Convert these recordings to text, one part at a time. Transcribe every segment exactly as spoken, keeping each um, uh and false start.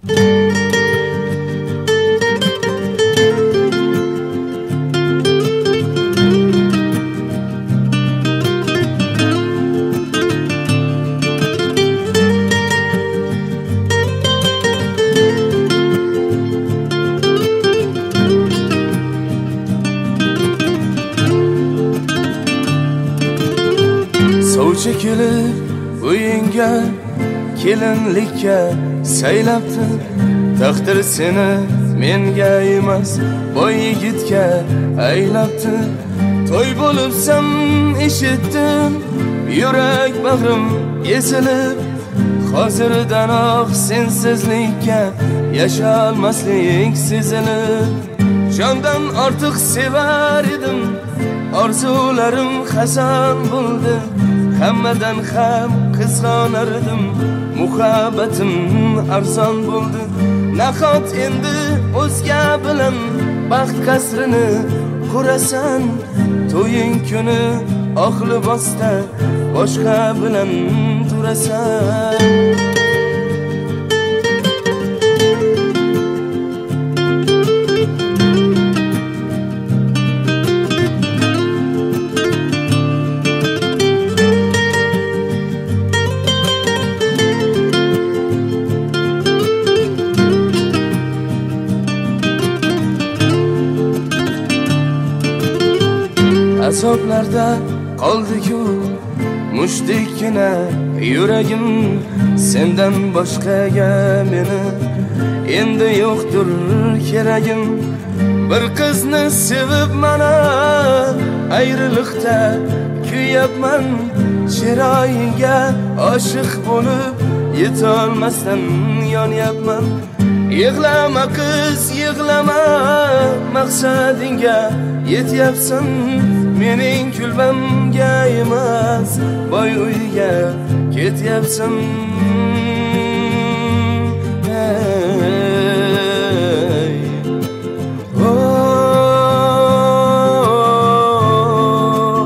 Çekilib uyinga kelinlikka saylabdi. Taqdir seni menga emas boy yigitga aylabdi. To'y bo'libsam eshitdim, yurak bag'rim ezilib. Hozirdanoq sensizlikka yasholmaslik sezilib. Jondan ortiq sevar edim, orzularim hasan bo'ldi. Hammadan ham qizg'onar edim, muhabbatim arzon bo'ldi. Nahot endi o'zga bilan baxt qasrini qurasan. To'ying kuni oq libosda boshqa bilan turasan. Azoblarda qoldi-ku mushtikkina yuragim, sendan boshqaga meni endi yo'qdir keragim. Bir qizni sevib mana ayriliqda kuyapman. Chiroyingga oshiq bo'lib yetolmasdan yonyapman. Yig'lama qiz, yig'lama, maqsadingga yetyapsan. Mening kulbamga emas, boy uyga ketyapsan. Hey. Oh.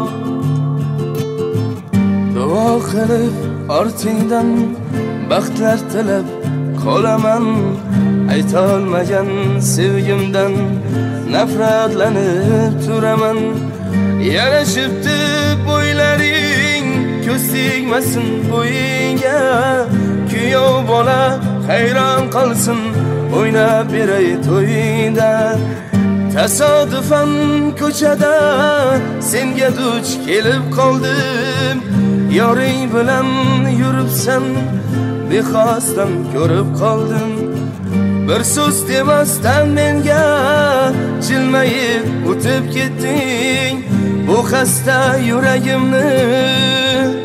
Duo qilib ortingdan baxtlar tilab qolaman. Aytolmagan sevgimdan nafratlanib turaman. Yarashibdi bo'ylaring, ko'z tegmasin bo'yinga. Kuyov bola hayron qolsin, o'ynab beray to'yingda. Tasodifan ko'chada senga duch kelib qoldim. Yoring bilan yuribsan, bexosdan ko'rib qoldim. Bir so'z demasdan menga jilmayib o'tib ketding. Bu xasta yuragimni